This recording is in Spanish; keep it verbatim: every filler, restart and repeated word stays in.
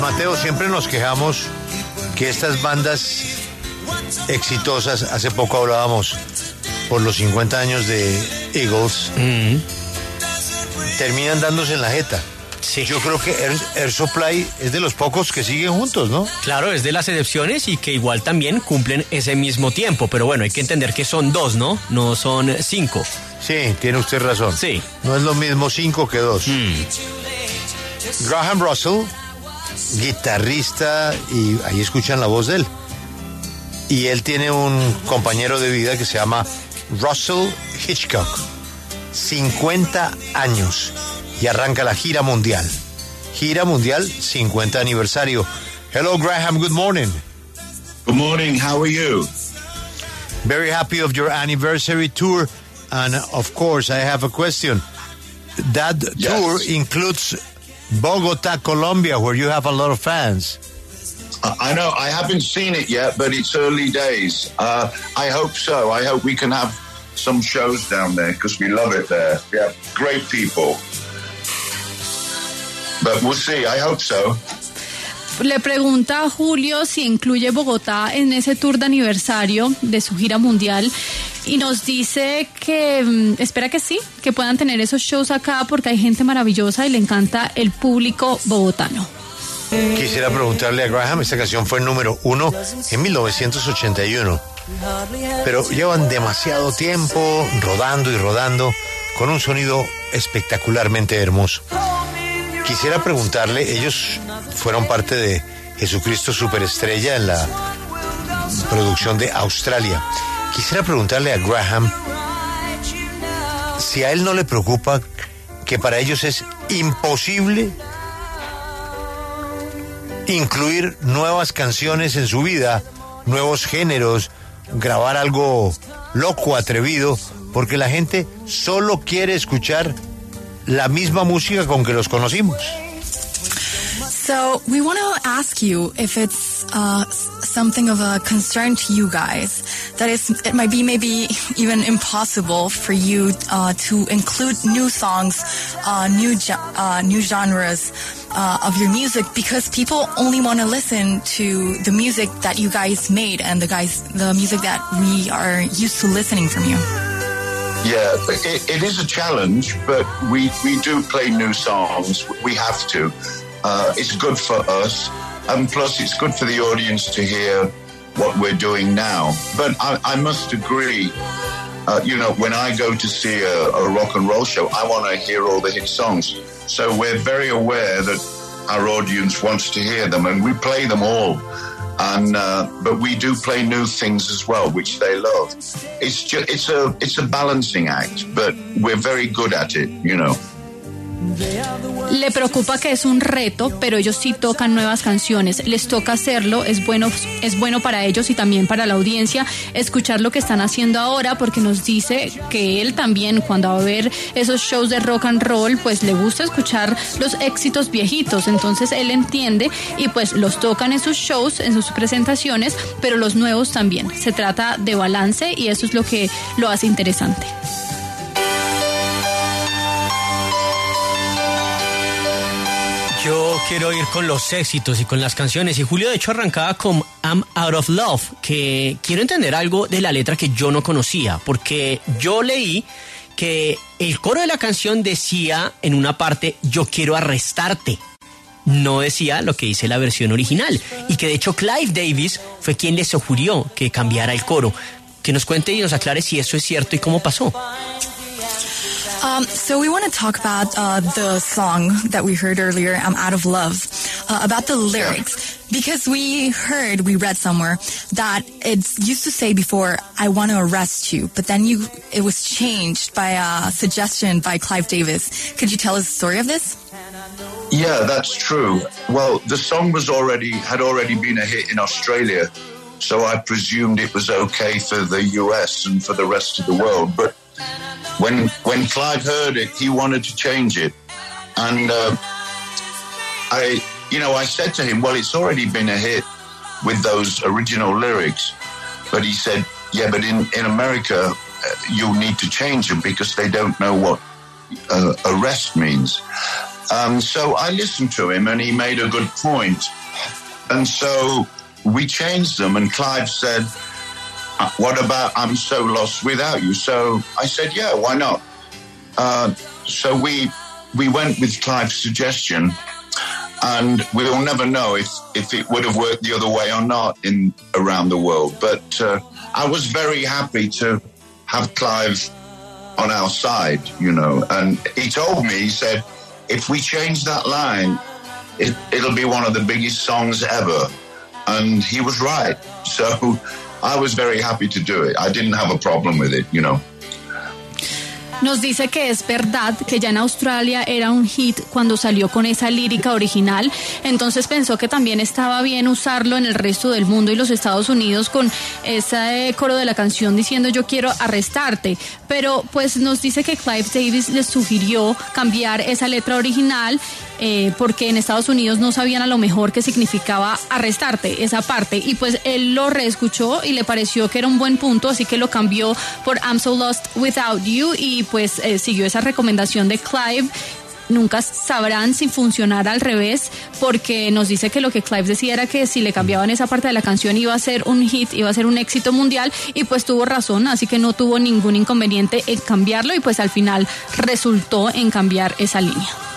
Mateo, siempre nos quejamos que estas bandas exitosas, hace poco hablábamos por los cincuenta años de Eagles, mm. terminan dándose en la jeta. Sí. Yo creo que Air, Air Supply es de los pocos que siguen juntos, ¿no? Claro, es de las excepciones y que igual también cumplen ese mismo tiempo, pero bueno, hay que entender que son dos, ¿no? No son cinco. Sí, tiene usted razón. Sí. No es lo mismo cinco que dos. Mm. Graham Russell, guitarrista, y ahí escuchan la voz de él. Y él tiene un compañero de vida que se llama Russell Hitchcock. cincuenta años. Y arranca la gira mundial. Gira mundial, cincuenta aniversario. Hello, Graham, good morning. Good morning, how are you? Very happy of your anniversary tour. And of course, I have a question. That Yes. tour includes Bogota, Colombia, where you have a lot of fans. I know, I haven't seen it yet, but it's early days. Uh, I hope so. I hope we can have some shows down there because we love it there. We have great people. But we'll see, I hope so. Le pregunta a Julio si incluye Bogotá en ese tour de aniversario de su gira mundial y nos dice que mmm, espera que sí, que puedan tener esos shows acá porque hay gente maravillosa y le encanta el público bogotano. Quisiera preguntarle a Graham, esta canción fue el número uno en mil novecientos ochenta y uno, pero llevan demasiado tiempo rodando y rodando con un sonido espectacularmente hermoso. Quisiera preguntarle, ellos fueron parte de Jesucristo Superestrella en la producción de Australia. Quisiera preguntarle a Graham si a él no le preocupa que para ellos es imposible incluir nuevas canciones en su vida, nuevos géneros, grabar algo loco, atrevido, porque la gente solo quiere escuchar la misma música con que los conocimos. So we want to ask you if it's uh, something of a concern to you guys, that is, it might be maybe even impossible for you uh, to include new songs, uh, new uh, new genres uh, of your music, because people only want to listen to the music that you guys made and the guys the music that we are used to listening from you. Yeah, it, it is a challenge, but we, we do play new songs. We have to. Uh, it's good for us, and plus it's good for the audience to hear what we're doing now. But I, I must agree, uh, you know, when I go to see a, a rock and roll show, I want to hear all the hit songs. So we're very aware that our audience wants to hear them, and we play them all. And uh, but we do play new things as well, which they love. It's just it's a it's a balancing act, but we're very good at it, you know. Le preocupa que es un reto, pero ellos sí tocan nuevas canciones. Les toca hacerlo, es bueno, es bueno para ellos y también para la audiencia escuchar lo que están haciendo ahora, porque nos dice que él también, cuando va a ver esos shows de rock and roll, pues le gusta escuchar los éxitos viejitos. Entonces él entiende y pues los tocan en sus shows, en sus presentaciones, pero los nuevos también. Se trata de balance y eso es lo que lo hace interesante. Yo quiero ir con los éxitos y con las canciones, y Julio de hecho arrancaba con I'm Out of Love, que quiero entender algo de la letra que yo no conocía, porque yo leí que el coro de la canción decía en una parte yo quiero arrestarte, no decía lo que dice la versión original, y que de hecho Clive Davis fue quien le sugirió que cambiara el coro. Que nos cuente y nos aclare si eso es cierto y cómo pasó. Um, so we want to talk about uh, the song that we heard earlier, I'm Out of Love, uh, about the lyrics. Because we heard, we read somewhere that it used to say before, I want to arrest you, but then you, it was changed by a suggestion by Clive Davis. Could you tell us the story of this? Yeah, that's true. Well, the song was already had already been a hit in Australia, so I presumed it was okay for the U S and for the rest of the world. But when when Clive heard it, he wanted to change it, and uh, I, you know, I said to him, "Well, it's already been a hit with those original lyrics," but he said, "Yeah, but in in America, uh, you'll need to change them because they don't know what uh, arrest means." Um, so I listened to him and he made a good point. And so we changed them and Clive said, what about I'm So Lost Without You? So I said, yeah, why not? Uh, so we we went with Clive's suggestion and we'll never know if, if it would have worked the other way or not in around the world. But uh, I was very happy to have Clive on our side, you know. And he told me, he said, if we change that line, it, it'll be one of the biggest songs ever. And he was right. So I was very happy to do it. I didn't have a problem with it, you know. Nos dice que es verdad que ya en Australia era un hit cuando salió con esa lírica original, entonces pensó que también estaba bien usarlo en el resto del mundo y los Estados Unidos con ese coro de la canción diciendo yo quiero arrestarte, pero pues nos dice que Clive Davis les sugirió cambiar esa letra original eh, porque en Estados Unidos no sabían a lo mejor qué significaba arrestarte, esa parte, y pues él lo reescuchó y le pareció que era un buen punto, así que lo cambió por I'm So Lost Without You y pues eh, siguió esa recomendación de Clive. Nunca sabrán si funcionará al revés, porque nos dice que lo que Clive decía era que si le cambiaban esa parte de la canción iba a ser un hit, iba a ser un éxito mundial, y pues tuvo razón, así que no tuvo ningún inconveniente en cambiarlo y pues al final resultó en cambiar esa línea.